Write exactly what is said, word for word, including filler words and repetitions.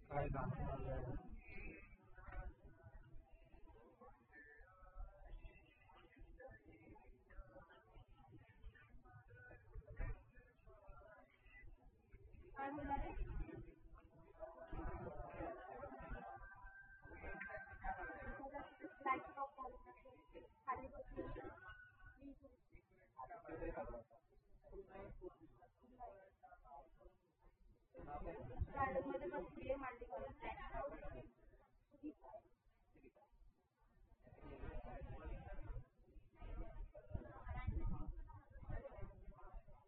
काय काम काय बोलणार आहे? लाईट ऑफ खाली बसली गार्डन मध्ये बसली मांडी घालून